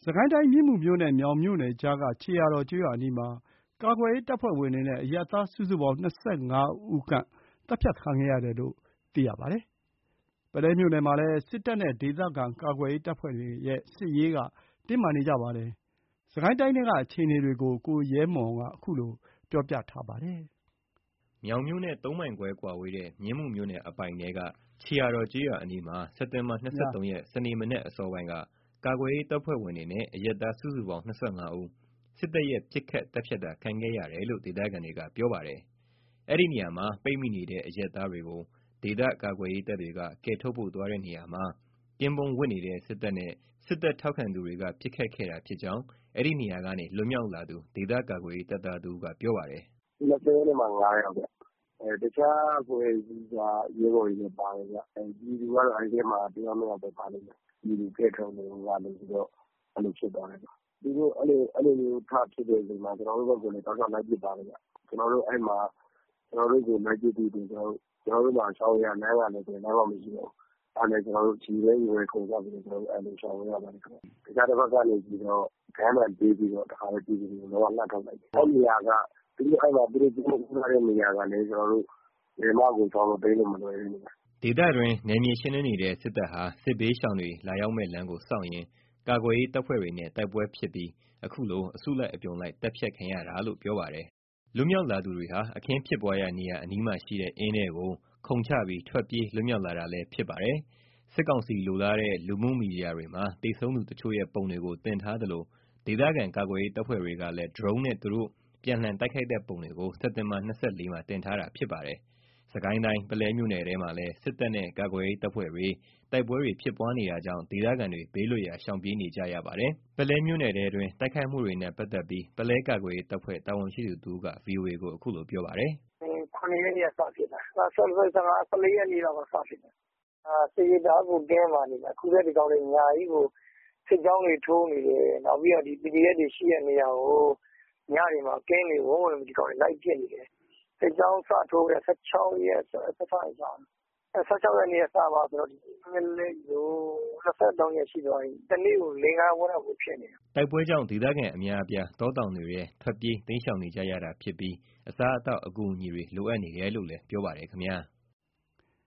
စစ်ကိုင်းတိုင်း မြင်းမူမြို့နဲ့ မြောင်မြို့နယ်ကြားက ခြေရာတော်ကျေးရွာအနီးမှာ ကာကွယ်ရေးတပ်ဖွဲ့ဝင်တွေနဲ့ အရပ်သား စုစုပေါင်း ၂၅ ဦးခန့် သတ်ဖြတ်ခံခဲ့ရတယ်လို့ သိရပါတယ်။ ပုလဲမြို့နယ်မှာလည်း စစ်တပ်နဲ့ ဒေသခံကာကွယ်ရေးတပ်ဖွဲ့တွေရဲ့ စစ်ရေးတင်းမာနေကြပါတယ်။ စစ်ကိုင်းတိုင်းထဲက အခြေအနေတွေကို ကိုရဲမွန်က ခုလိုပြောပြထားပါတယ်။ မြောင်မြို့နဲ့ 3 မိုင်ခွဲကွာဝေးတဲ့ မြင်းမူမြို့နယ်အပိုင်ထဲက ခြေရာတော်ကျေးရွာအနီးမှာ စက်တင်ဘာ ၂၃ ရက် စနေမနက်အစောပိုင်းက ကာကွယ်ရေးတပ်ဖွဲ့ဝင်တွေနဲ့ အရပ်သား စုစုပေါင်း ၂၅ ဦး စစ်တပ်ရဲ့ ပစ်ခတ်သတ်ဖြတ်တာခံခဲ့ရတယ်လို့ ဒေသခံတွေက ပြောပါတယ်။ အဲဒီနေရာမှာ ပိတ်မိနေတဲ့အရပ်သားတွေကို ဒေသကာကွယ်ရေးတပ်တွေက ကယ်ထုတ်ဖို့သွားတဲ့နေရာမှာ ကင်းပုန်းဝပ်နေတဲ့ စစ်တပ်နဲ့ စစ်တပ်ထောက်ခံသူတွေက ပစ်ခတ်ခဲ့တာဖြစ်ကြောင်း အဲဒီနေရာကနေ လွတ်မြောက်လာသူ ဒေသကာကွယ်ရေးတပ်သားတဦးက ပြောပါတယ်။ “၂၀ ရက်နေ့မှာ ၅ ယောက်ဗျ။ တခြားအဖွဲ့အစည်းက ရဲဘော်တွေလည်းပါတယ်ဗျ။ ပြည်သူကတော့ အဲဒီထဲမှာ ၁ ယောက် ၂ ယောက်ပဲပါလိမ့်မယ်။ ပြည်သူကယ်ထုတ်နေတုန်းကနေပြီးတော့ အဲ့လိုဖြစ်သွားတယ်ဗျ။ သူတို့အဲ့လိုမျိုးထဖြစ်တဲ့အချိန်မှာ ကျွန်တော်တို့ဘက်ကိုလည်း တောက်လျှောက်လိုက်ပစ်ပါတယ်ဗျ။ ကျွန်တော်တို့ကိုလိုက်ပစ်ပြီးတော့ ကျွန်တော်တို့မှာ ရှောင်စရာလမ်းကလည်း လမ်းမှမရှိတော့ဘူး။ အဲ့ဒါနဲ့ ကျွန်တော်တို့ ကျည်လည်း ခုန်ချပြီးတော့ အဲ့လိုရှောင်နေရပါတယ်ခင်ဗျ။ တခြားတဘက်ကနေပြီးတော့ ကမ်းမှန်ပေးပြီးတော့ တခါတည်း ပြည်သူတွေကို လုံးဝလှန်ထုတ်လိုက်တယ်။ အဲ့နေရာက သူတို့ကင်းပုန်းထားတဲ့နေရာကလည်း ကျွန်တော်တို့ ဘယ်မှကို ရှောင်လို့တိမ်းလို့မလွယ်တဲ့နေရာ။ ” ဒေသတွင်း နယ်မြေရှင်းလင်းနေတဲ့ စစ်တပ်ဟာ စစ်ဘေးရှောင်တွေ လာရောက်မယ့်လမ်းကိုစောင့်ရင်း ကာကွယ်ရေးတပ်ဖွဲ့တွေနဲ့ တိုက်ပွဲဖြစ်ပြီး အခုလို အစုလိုက်အပြုံလိုက် သတ်ဖြတ်ခံရတာလို့ ပြောပါတယ်။ လွတ်မြောက်လာသူတွေဟာ အခင်းဖြစ်ပွားရာနေရာအနီးမှာရှိတဲ့ အင်းထဲကို ခုန်ချပြီး ထွက်ပြေးလွတ်မြောက်လာတာလည်း ဖြစ်ပါတယ်။ စစ်ကောင်စီလိုလားတဲ့ လူမှုမီဒီယာတွေမှာ သေဆုံးသူတချို့ရဲ့ ပုံတွေကို တင်ထားသလို ဒေသခံကာကွယ်ရေးတပ်ဖွဲ့တွေကလည်း ဒရုန်းနဲ့ သူတို့ ပြန်လှန်တိုက်ခိုက်တဲ့ပုံတွေကို စက်တင်ဘာ ၂၄ မှာ တင်ထားတာဖြစ်ပါတယ်။ စစ်ကိုင်းတိုင်း ပုလဲမြို့နယ်ထဲမှာလည်း စစ်တပ်နဲ့ ကာကွယ်ရေးတပ်ဖွဲ့တွေ တိုက်ပွဲတွေဖြစ်ပွားနေတာကြောင့် ဒေသခံတွေ ဘေးလွတ်ရာ ရှောင်ပြေးနေကြရပါတယ်။ ပုလဲမြို့နယ်ထဲတွင်း တိုက်ခိုက်မှုတွေနဲ့ ပတ်သက်ပြီး ပုလဲကာကွယ်ရေးတပ်ဖွဲ့ တာဝန်ရှိသူတဦးက ဗွီအိုအေကို ခုလိုပြောပါတယ်။ “၇ ရက်နေ့က စဖြစ်တာ။ ၁၄ ရက်နေ့လောက်က စဖြစ်တာ။ စစ်ရေးတအားကို တင်းမာနေတယ်။ အခုလည်း ဒီကောင်တွေ ညကြီးကို စစ်ကြောင်းတွေထိုးနေတယ်။ နောက်ပြီးတော့ PDF တွေရှိတဲ့နေရာကို ညတွေမှာ ကင်းတွေဝန်းဝန်းပြီး လိုက်ပစ်နေတယ်။ စစ်ကြောင်းစထိုးတဲ့ ၁၆ ရက်နေ့ကစတာ။ ၁၆ ရက်နေ့ကစမှဆိုတော့ ဒီနေ့ ၂၃ ရက်ရှိသွားပြီ။ တနေ့ကို ၄-၅ ပွဲလောက်ကိုဖြစ်နေတာ။ ” တိုက်ပွဲကြောင့် ဒေသခံအများအပြား တောတောင်တွေထဲ ထွက်ပြေးတိမ်းရှောင်နေကြရတာဖြစ်ပြီး အစားအသောက်အကူအညီတွေ လိုအပ်နေတယ်လို့လည်း ပြောပါတယ်ခင်ဗျာ။